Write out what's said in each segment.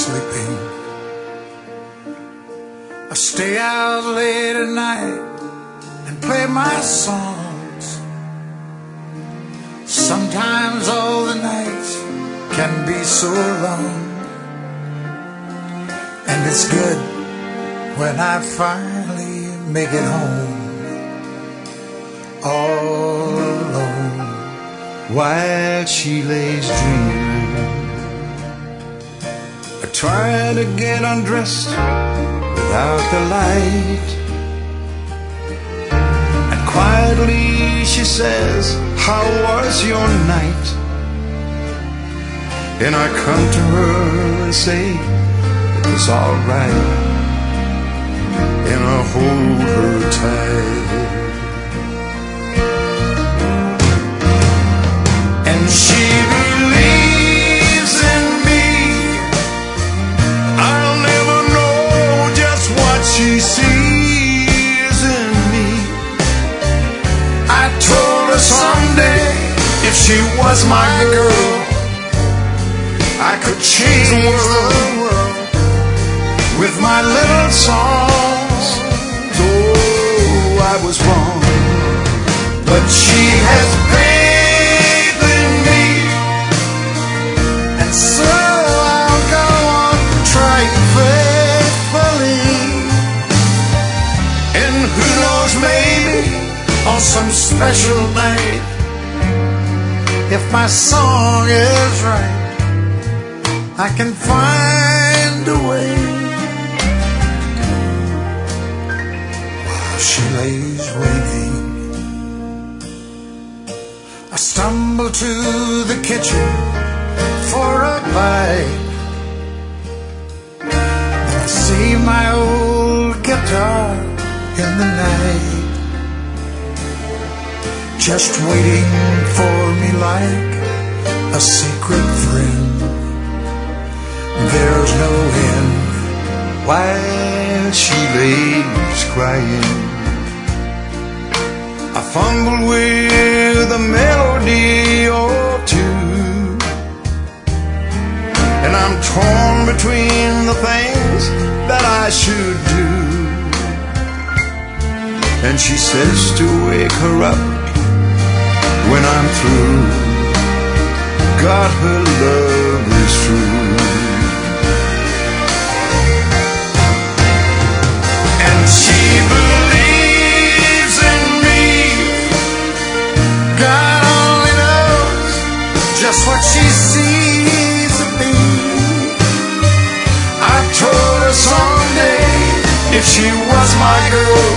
sleeping. I stay out late at night and play my songs. Sometimes all the nights can be so long, and it's good when I finally make it home all alone, while she lays dreaming. I try to get undressed without the light, and quietly she says, "How was your night?" And I come to her and say it was all right, and I hold her tight. And she believes in me. I'll never know just what she sees in me. I told her someday, if she was my girl, I could change the world with my little songs. Oh, I was wrong, but she has faith in me, and so I'll go on trying faithfully. And who knows, maybe on some special night, if my song is right, I can find a way. While she lays waiting, I stumble to the kitchen for a bite, and I see my old guitar in the night, just waiting for me like a secret friend. There's no end while she lays crying. I fumble with a melody or two, and I'm torn between the things that I should do. And she says to wake her up when I'm through. God, her love is true. She believes in me. God only knows just what she sees in me. I told her someday, if she was my girl,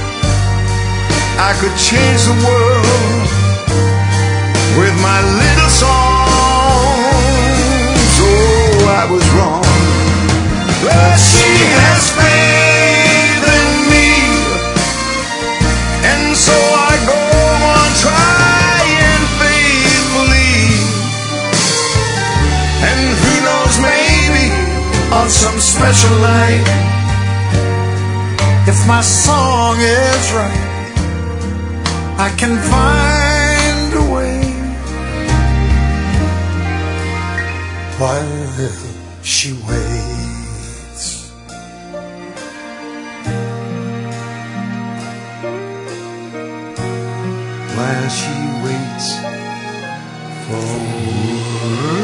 I could change the world with my little songs. Oh, I was wrong, but she has faith. So I go on trying faithfully, and who knows, maybe on some special night, if my song is right, I can find a way. While she waits, while she waits for